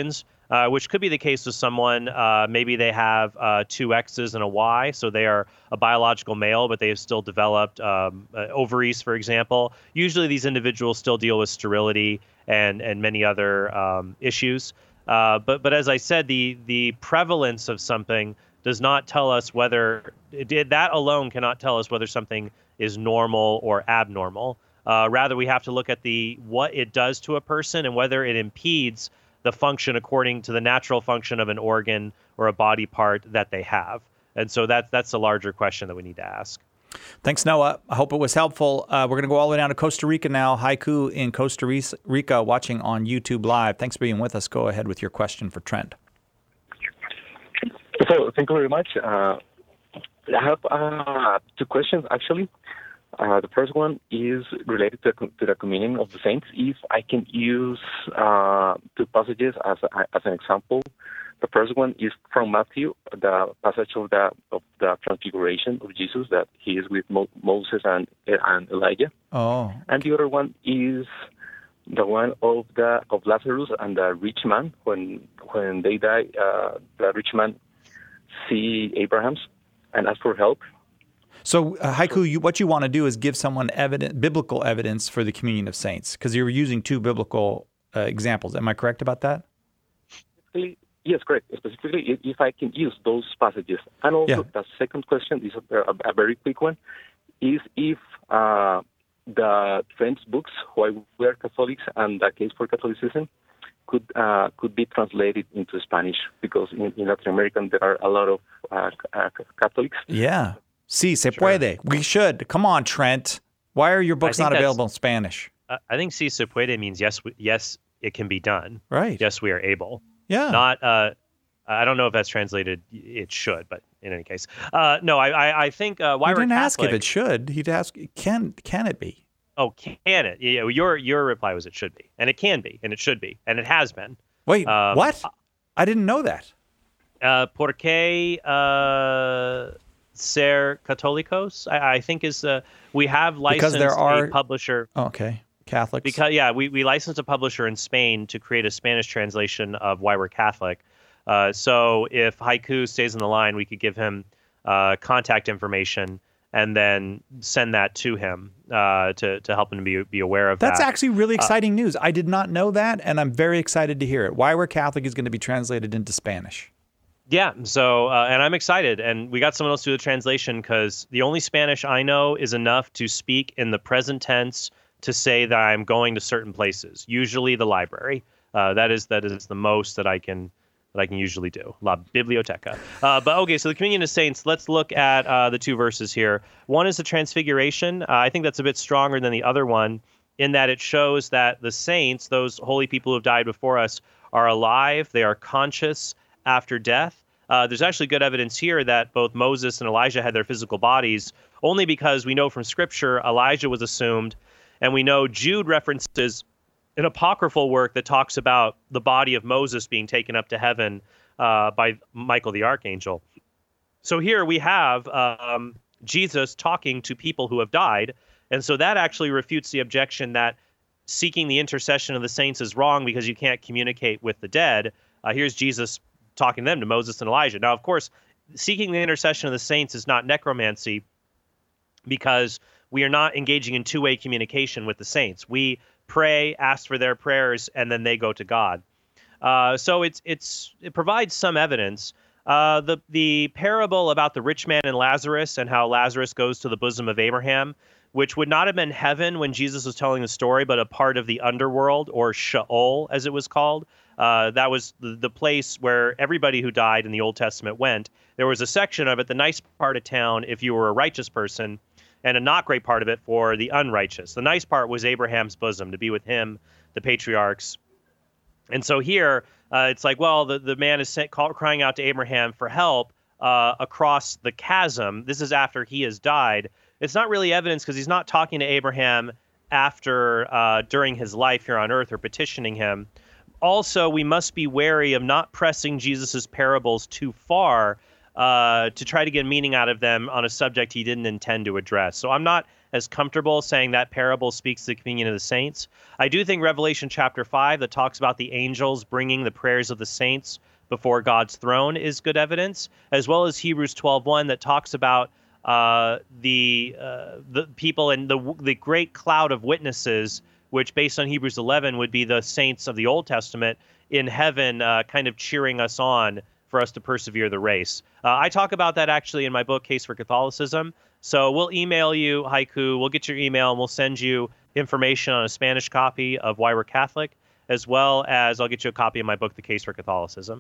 uh, which could be the case with someone. Uh, maybe they have uh, two X's and a Y, so they are a biological male, but they have still developed um, uh, ovaries, for example. Usually these individuals still deal with sterility and, and many other um, issues. Uh, but but as I said, the the prevalence of something does not tell us whether it, that alone cannot tell us whether something is normal or abnormal. Uh, rather, we have to look at the what it does to a person and whether it impedes the function according to the natural function of an organ or a body part that they have. And so that's that's a larger question that we need to ask. Thanks, Noah. I hope it was helpful. Uh, we're going to go all the way down to Costa Rica now. Haiku in Costa Rica watching on YouTube Live. Thanks for being with us. Go ahead with your question for Trent. So, thank you very much. Uh, I have uh, two questions, actually. Uh, the first one is related to, to the communion of the saints. If I can use uh, two passages as, a, as an example. The first one is from Matthew, the passage of the of the transfiguration of Jesus, that he is with Mo- Moses and and Elijah. Oh. And the other one is the one of the of Lazarus and the rich man. When when they die, uh, the rich man see Abraham's and ask for help. So, uh, Haiku, you, what you want to do is give someone evidence, biblical evidence for the communion of saints, because you're using two biblical uh, examples. Am I correct about that? Yes, correct. Specifically, if, if I can use those passages. And also, yeah. The second question is a, a, a very quick one, is if uh, the Trent's books, Why We Are Catholics and The Case for Catholicism, could uh, could be translated into Spanish, because in, in Latin America, there are a lot of uh, uh, Catholics. Yeah. Sí, se puede. We should. Come on, Trent. Why are your books not available in Spanish? I think sí se puede means yes, yes, it can be done. Right. Yes, we are able. Yeah. Not, uh, I don't know if that's translated. It should, but in any case. Uh, no, I I, I think uh, why he we're didn't Catholic, ask if it should. He'd ask, can can it be? Oh, can it? Yeah, your your reply was it should be. And it can be, and it should be, and it has been. Wait, um, what? I didn't know that. Uh, ¿Por qué uh, ser católicos? I, I think is, uh, we have licensed because there are, a publisher. Okay. Catholics. Because yeah, we, we licensed a publisher in Spain to create a Spanish translation of Why We're Catholic. Uh, so if Haiku stays on the line, we could give him uh, contact information and then send that to him uh, to to help him be be aware of That's that. That's actually really exciting uh, news. I did not know that, and I'm very excited to hear it. Why We're Catholic is going to be translated into Spanish. Yeah, so, uh, and I'm excited. And we got someone else to do the translation because the only Spanish I know is enough to speak in the present tense to say that I'm going to certain places, usually the library. Uh, that is that is the most that I can that I can usually do. La biblioteca. Uh, but okay, so the communion of saints. Let's look at uh, the two verses here. One is the transfiguration. Uh, I think that's a bit stronger than the other one in that it shows that the saints, those holy people who have died before us, are alive. They are conscious after death. Uh, there's actually good evidence here that both Moses and Elijah had their physical bodies, only because we know from Scripture Elijah was assumed. And we know Jude references an apocryphal work that talks about the body of Moses being taken up to heaven uh, by Michael the archangel. So here we have um, Jesus talking to people who have died. And so that actually refutes the objection that seeking the intercession of the saints is wrong because you can't communicate with the dead. Uh, here's Jesus talking to them, to Moses and Elijah. Now, of course, seeking the intercession of the saints is not necromancy because we are not engaging in two-way communication with the saints. We pray, ask for their prayers, and then they go to God. Uh, so it's it's it provides some evidence. Uh, the the parable about the rich man and Lazarus and how Lazarus goes to the bosom of Abraham, which would not have been heaven when Jesus was telling the story, but a part of the underworld, or Sheol, as it was called. Uh, that was the, the place where everybody who died in the Old Testament went. There was a section of it, the nice part of town, if you were a righteous person, and a not great part of it for the unrighteous. The nice part was Abraham's bosom, to be with him, the patriarchs. And so here, uh, it's like, well, the, the man is sent, call, crying out to Abraham for help uh, across the chasm. This is after he has died. It's not really evidence because he's not talking to Abraham after, uh, during his life here on earth or petitioning him. Also, we must be wary of not pressing Jesus's parables too far uh, to try to get meaning out of them on a subject he didn't intend to address. So I'm not as comfortable saying that parable speaks to the communion of the saints. I do think Revelation chapter five that talks about the angels bringing the prayers of the saints before God's throne is good evidence, as well as Hebrews twelve one that talks about uh, the uh, the people and the the great cloud of witnesses, which based on Hebrews eleven would be the saints of the Old Testament in heaven, uh, kind of cheering us on for us to persevere the race. Uh, I talk about that actually in my book, Case for Catholicism. So we'll email you, Haiku, we'll get your email, and we'll send you information on a Spanish copy of Why We're Catholic, as well as I'll get you a copy of my book, The Case for Catholicism.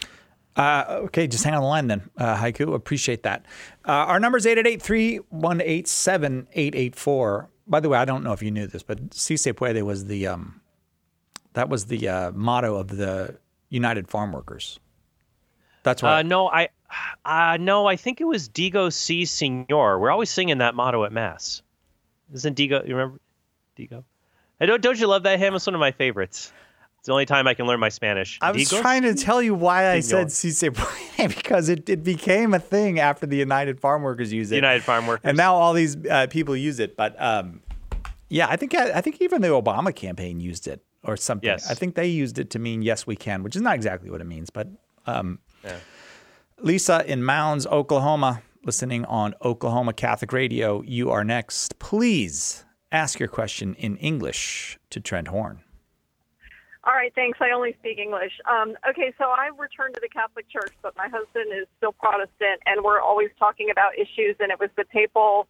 Uh, okay, just hang on the line then, uh, Haiku. Appreciate that. Uh, our number is eight eight eight, three one eight, seven eight eight four. By the way, I don't know if you knew this, but Si Se Puede was the um, that was the uh, motto of the United Farm Workers. That's right. Uh, no, I uh, no, I think it was Digo Si Senor. We're always singing that motto at Mass. Isn't Digo? You remember Digo? I don't. Don't you love that hymn? It's one of my favorites. It's the only time I can learn my Spanish. I was Digos? trying to tell you why I Digos. said Si Se Puede because it, it became a thing after the United Farm Workers used it. United Farm Workers. And now all these uh, people use it. But um, yeah, I think I, I think even the Obama campaign used it or something. Yes. I think they used it to mean yes, we can, which is not exactly what it means. But um, yeah. Lisa in Mounds, Oklahoma, listening on Oklahoma Catholic Radio. You are next. Please ask your question in English to Trent Horn. All right, thanks. I only speak English. Um, okay, so I returned to the Catholic Church, but my husband is still Protestant, and we're always talking about issues, and it was the papal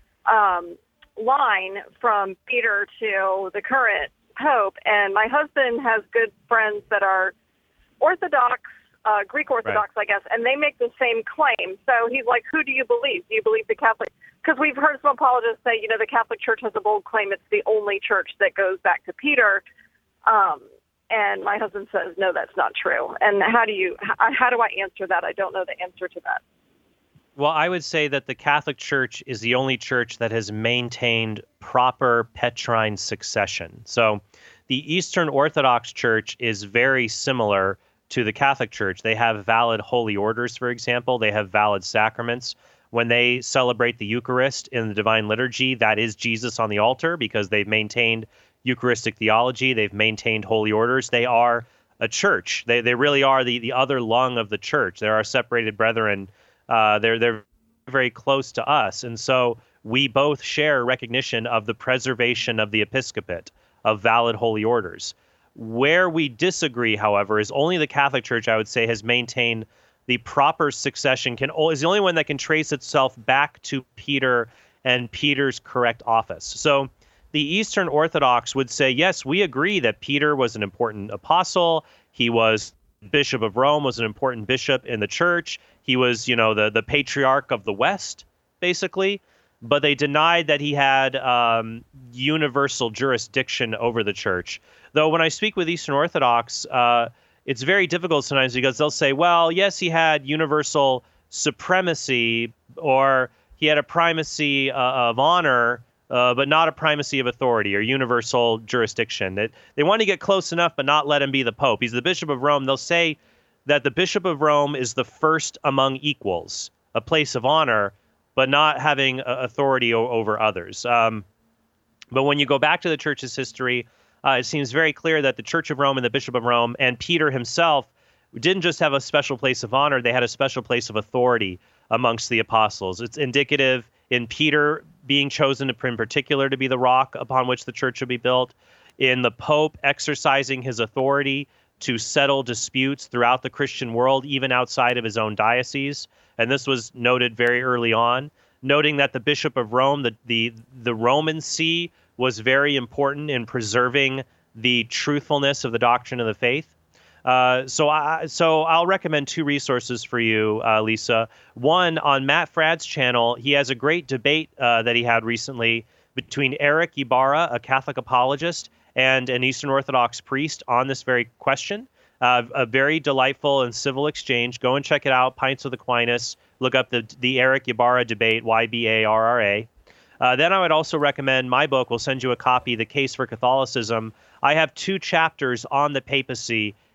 um, line from Peter to the current Pope, and my husband has good friends that are Orthodox, uh, Greek Orthodox, right. I guess, and they make the same claim. So he's like, who do you believe? Do you believe the Catholic? Because we've heard some apologists say, you know, the Catholic Church has a bold claim. It's the only church that goes back to Peter. Um, and my husband says, no, that's not true. And how do you, how, how do I answer that? I don't know the answer to that. Well, I would say that the Catholic Church is the only church that has maintained proper Petrine succession. So the Eastern Orthodox Church is very similar to the Catholic Church. They have valid holy orders, for example. They have valid sacraments. When they celebrate the Eucharist in the Divine Liturgy, that is Jesus on the altar because they've maintained Eucharistic theology. They've maintained holy orders. They are a church. They they really are the, the other lung of the church. They're our separated brethren. Uh, they're they're very close to us. And so we both share recognition of the preservation of the episcopate, of valid holy orders. Where we disagree, however, is only the Catholic Church, I would say, has maintained the proper succession, can is the only one that can trace itself back to Peter and Peter's correct office. So the Eastern Orthodox would say, yes, we agree that Peter was an important apostle. He was Bishop of Rome, was an important bishop in the church. He was, you know, the, the patriarch of the West, basically. But they denied that he had um, universal jurisdiction over the church. Though when I speak with Eastern Orthodox, uh, it's very difficult sometimes because they'll say, well, yes, he had universal supremacy or he had a primacy uh, of honor, Uh, but not a primacy of authority or universal jurisdiction. That they want to get close enough, but not let him be the Pope. He's the Bishop of Rome. They'll say that the Bishop of Rome is the first among equals, a place of honor, but not having uh, authority o- over others. Um, but when you go back to the Church's history, uh, it seems very clear that the Church of Rome and the Bishop of Rome and Peter himself didn't just have a special place of honor, they had a special place of authority amongst the apostles. It's indicative in Peter being chosen in particular to be the rock upon which the church would be built, in the Pope exercising his authority to settle disputes throughout the Christian world, even outside of his own diocese. And this was noted very early on, noting that the Bishop of Rome, the the, the Roman see, was very important in preserving the truthfulness of the doctrine of the faith. Uh, so I so I'll recommend two resources for you, uh, Lisa. One, on Matt Fradd's channel, he has a great debate uh, that he had recently between Eric Ibarra, a Catholic apologist, and an Eastern Orthodox priest on this very question. Uh, a very delightful and civil exchange. Go and check it out, Pints with Aquinas. Look up the the Eric Ibarra debate, Y B A R R A. Uh, then I would also recommend my book. We'll send you a copy, The Case for Catholicism. I have two chapters on the papacy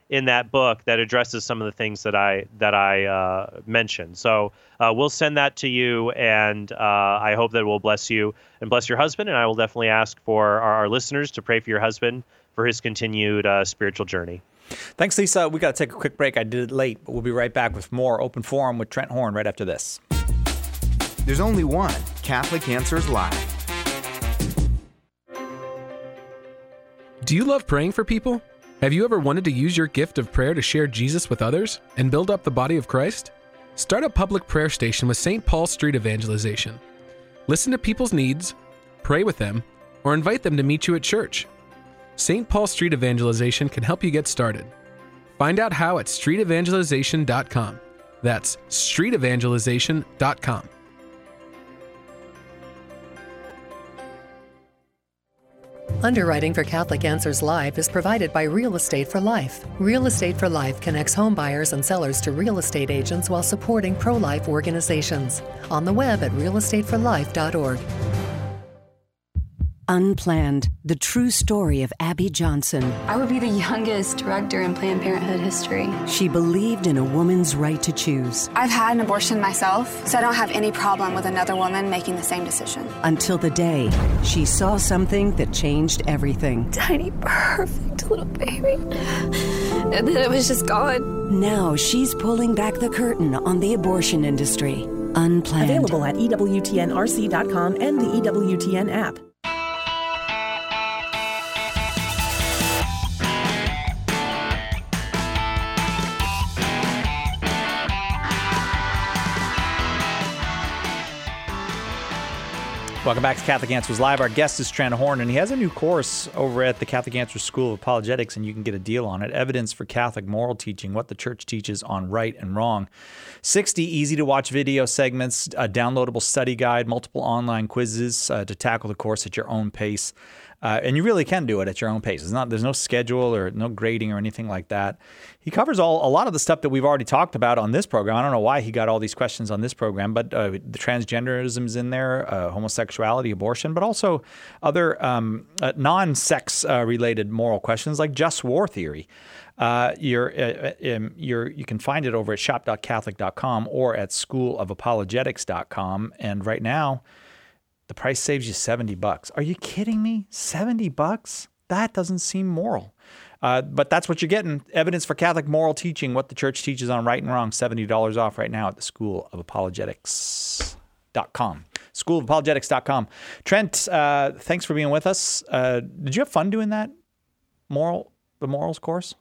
in that book that addresses some of the things that I that I uh, mentioned. So uh, we'll send that to you, and uh, I hope that it will bless you and bless your husband. And I will definitely ask for our, our listeners to pray for your husband for his continued uh, spiritual journey. Thanks, Lisa. We got to take a quick break. I did it late, but we'll be right back with more Open Forum with Trent Horn right after this. There's only one Catholic Answers Live. Do you love praying for people? Have you ever wanted to use your gift of prayer to share Jesus with others and build up the body of Christ? Start a public prayer station with Saint Paul Street Evangelization. Listen to people's needs, pray with them, or invite them to meet you at church. Saint Paul Street Evangelization can help you get started. Find out how at street evangelization dot com. That's street evangelization dot com. Underwriting for Catholic Answers Live is provided by Real Estate for Life. Real Estate for Life connects home buyers and sellers to real estate agents while supporting pro-life organizations. On the web at real estate for life dot org. Unplanned, the true story of Abby Johnson. I would be the youngest director in Planned Parenthood history. She believed in a woman's right to choose. I've had an abortion myself, so I don't have any problem with another woman making the same decision. Until the day she saw something that changed everything. Tiny, perfect little baby. And then it was just gone. Now she's pulling back the curtain on the abortion industry. Unplanned. Available at E W T N R C dot com and the E W T N app. Welcome back to Catholic Answers Live. Our guest is Trent Horn, and he has a new course over at the Catholic Answers School of Apologetics, and you can get a deal on it. Evidence for Catholic Moral Teaching, What the Church Teaches on Right and Wrong. sixty easy-to-watch video segments, a downloadable study guide, multiple online quizzes uh, to tackle the course at your own pace. Uh, and you really can do it at your own pace. It's not, there's no schedule or no grading or anything like that. He covers all a lot of the stuff that we've already talked about on this program. I don't know why he got all these questions on this program, but uh, the transgenderism's in there, uh, homosexuality, abortion, but also other um, uh, non-sex uh, related moral questions like just war theory. Uh, you're, uh, um, you're, you can find it over at shop dot catholic dot com or at school of apologetics dot com. And right now, the price saves you seventy bucks. Are you kidding me? seventy bucks? That doesn't seem moral. Uh, but that's what you're getting. Evidence for Catholic Moral Teaching, What the Church Teaches on Right and Wrong, seventy dollars off right now at the school of apologetics dot com. school of apologetics dot com. Trent, uh, thanks for being with us. Uh, did you have fun doing that moral, the morals course?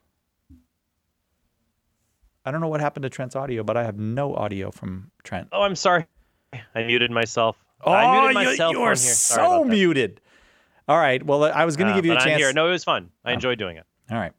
I don't know what happened to Trent's audio, but I have no audio from Trent. Oh, I'm sorry. I muted myself. Oh, I muted you, myself you on are here. so muted. All right. Well, I was going to Uh, give you a but I'm chance. here. No, it was fun. I Oh. enjoyed doing it. All right.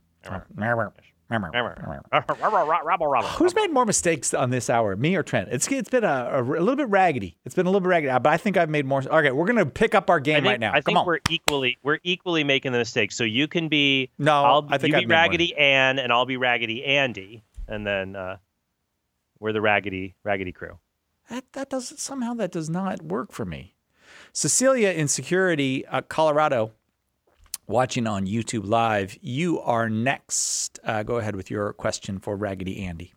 Rabble, Who's made more mistakes on this hour, me or Trent? It's it's been a, a, a little bit raggedy. It's been a little bit raggedy, but I think I've made more. Okay, we're gonna pick up our game I think, right now. I Come think on. we're equally we're equally making the mistake. So you can be No, I'll, I think you I've be made more. Raggedy Ann and I'll be Raggedy Andy, and then uh, we're the Raggedy Raggedy Crew. That that does somehow that does not work for me. Cecilia in Security, uh, Colorado, watching on YouTube Live. You are next. Uh, go ahead with your question for Raggedy Andy.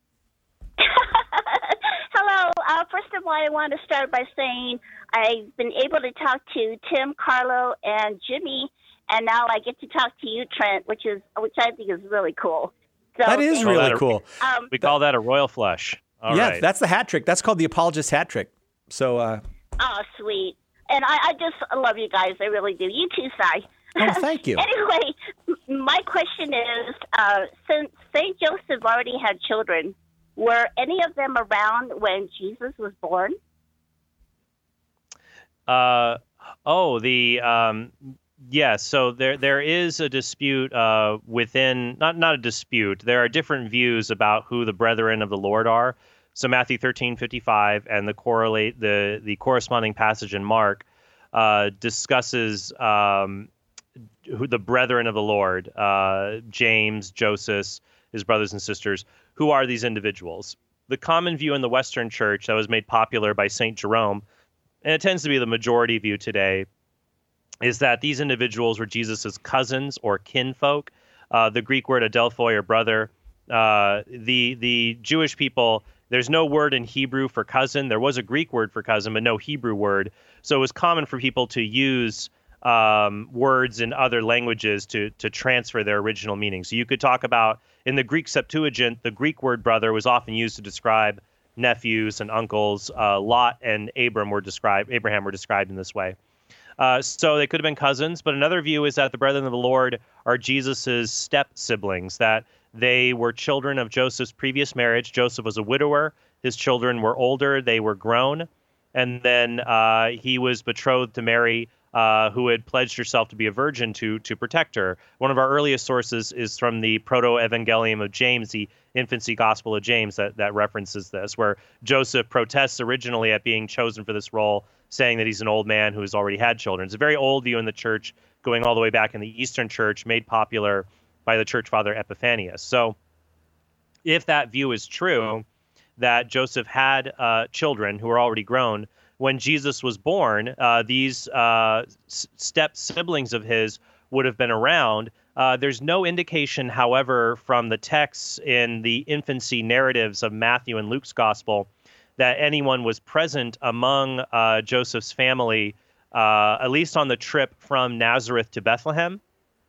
Hello. Uh, first of all, I want to start by saying I've been able to talk to Tim, Carlo, and Jimmy, and now I get to talk to you, Trent, which is which I think is really cool. So, That is thank really that a- cool. Um, We call that a royal flush. All yeah, right. that's the hat trick. That's called the apologist hat trick. So, uh, Oh, sweet. And I, I just love you guys. I really do. You too, Sai. Oh, thank you. Anyway, m- my question is, uh, since Saint Joseph already had children, were any of them around when Jesus was born? Uh, oh, the um, yes. So there there is a dispute uh, within not not a dispute. There are different views about who the brethren of the Lord are. So Matthew thirteen fifty-five and the correlate the the corresponding passage in Mark uh, discusses um, who the brethren of the Lord, uh, James, Joseph, his brothers and sisters. Who are these individuals? The common view in the Western Church that was made popular by Saint Jerome, and it tends to be the majority view today, is that these individuals were Jesus's cousins or kinfolk. uh, the Greek word adelphoi or brother. Uh, the the Jewish people, there's no word in Hebrew for cousin. There was a Greek word for cousin, but no Hebrew word. So it was common for people to use um, words in other languages to to transfer their original meaning. So you could talk about, in the Greek Septuagint, the Greek word brother was often used to describe nephews and uncles. Uh, Lot and Abram were described, Abraham were described in this way. Uh, so they could have been cousins, but another view is that the brethren of the Lord are Jesus's step siblings, that they were children of Joseph's previous marriage. Joseph was a widower. His children were older. They were grown. And then uh, he was betrothed to Mary, uh, who had pledged herself to be a virgin to to protect her. One of our earliest sources is from the Proto-Evangelium of James, the infancy gospel of James, that, that references this, where Joseph protests originally at being chosen for this role, saying that he's an old man who has already had children. It's a very old view in the church, going all the way back in the Eastern Church, made popular by the church father Epiphanius. So if that view is true, that Joseph had uh, children who were already grown, when Jesus was born, uh, these uh, step siblings of his would have been around. Uh, there's no indication, however, from the texts in the infancy narratives of Matthew and Luke's gospel that anyone was present among uh, Joseph's family, uh, at least on the trip from Nazareth to Bethlehem.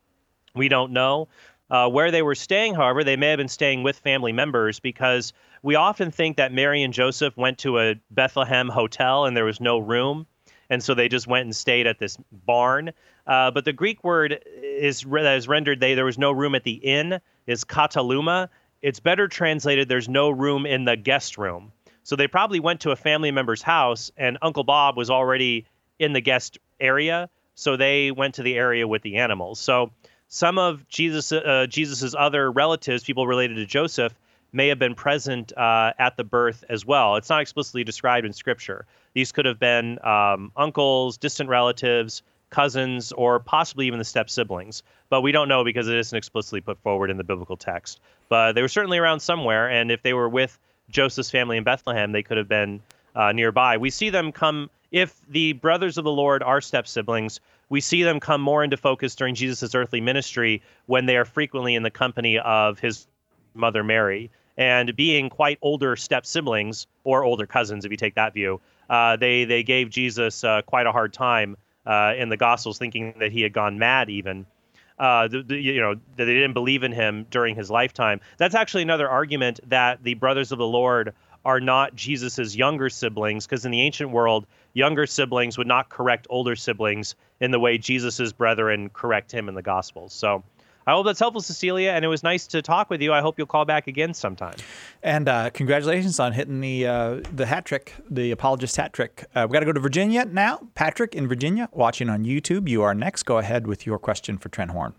We don't know. Uh, where they were staying, however, they may have been staying with family members, because we often think that Mary and Joseph went to a Bethlehem hotel and there was no room, and so they just went and stayed at this barn. Uh, but the Greek word is that is rendered they there was no room at the inn is kataluma. It's better translated there's no room in the guest room. So they probably went to a family member's house, and Uncle Bob was already in the guest area, so they went to the area with the animals. So some of Jesus, uh, Jesus's other relatives, people related to Joseph, may have been present uh, at the birth as well. It's not explicitly described in Scripture. These could have been um, uncles, distant relatives, cousins, or possibly even the step siblings. But we don't know because it isn't explicitly put forward in the biblical text. But they were certainly around somewhere, and if they were with Joseph's family in Bethlehem, they could have been uh, nearby. We see them come, if the brothers of the Lord are step siblings, we see them come more into focus during Jesus' earthly ministry when they are frequently in the company of his mother Mary. And being quite older step siblings, or older cousins if you take that view, uh, they, they gave Jesus uh, quite a hard time uh, in the Gospels, thinking that he had gone mad even. Uh, the, the, you know, that they didn't believe in him during his lifetime. That's actually another argument that the brothers of the Lord are not Jesus's younger siblings, because in the ancient world, younger siblings would not correct older siblings in the way Jesus's brethren correct him in the Gospels. So I hope that's helpful, Cecilia, and it was nice to talk with you. I hope you'll call back again sometime. And uh, congratulations on hitting the uh, the hat trick, the apologist hat trick. Uh, we got to go to Virginia now. Patrick in Virginia, watching on YouTube. You are next. Go ahead with your question for Trent Horn.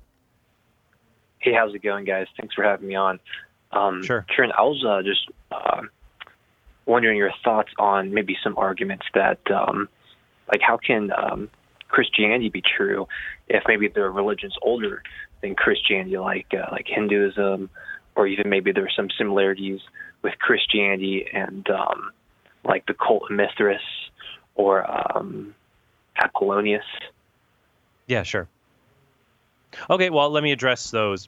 Hey, how's it going, guys? Thanks for having me on. Um, sure. Trent, I was uh, just uh, wondering your thoughts on maybe some arguments that, um, like, how can um, Christianity be true if maybe the religion's older than Christianity, like uh, like Hinduism, or even maybe there are some similarities with Christianity and um, like the cult of Mithras or um, Apollonius? Yeah, sure. Okay, well, let me address those.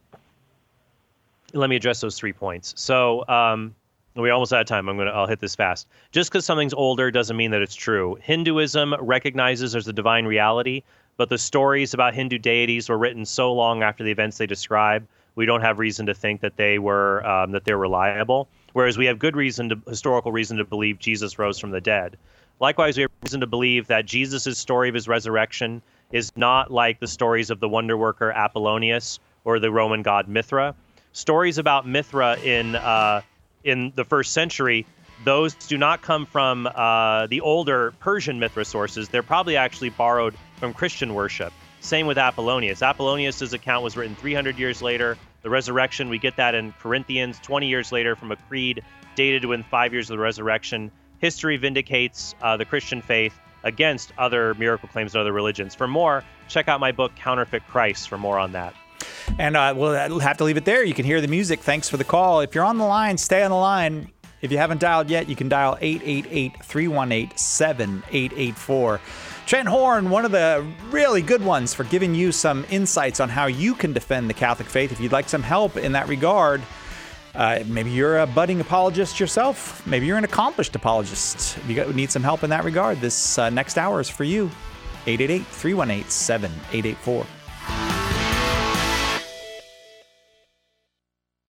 Let me address those three points. So um, we're almost out of time. I'm gonna. I'll hit this fast. Just because something's older doesn't mean that it's true. Hinduism recognizes there's a divine reality, but the stories about Hindu deities were written so long after the events they describe, we don't have reason to think that they were um, that they're reliable. Whereas we have good reason, to, historical reason to believe Jesus rose from the dead. Likewise, we have reason to believe that Jesus' story of his resurrection is not like the stories of the wonder worker Apollonius or the Roman god Mithra. Stories about Mithra in uh, in the first century, those do not come from uh, the older Persian Mithra sources. They're probably actually borrowed from Christian worship. Same with Apollonius. Apollonius' account was written three hundred years later. The resurrection, we get that in Corinthians, twenty years later from a creed dated within five years of the resurrection. History vindicates uh, the Christian faith against other miracle claims in other religions. For more, check out my book, Counterfeit Christ, for more on that. And uh, we'll have to leave it there. You can hear the music. Thanks for the call. If you're on the line, stay on the line. If you haven't dialed yet, you can dial eight eight eight, three one eight, seven eight eight four. Trent Horn, one of the really good ones for giving you some insights on how you can defend the Catholic faith. If you'd like some help in that regard, uh, maybe you're a budding apologist yourself. Maybe you're an accomplished apologist. If you need some help in that regard, this uh, next hour is for you. eight eight eight, three one eight, seven eight eight four.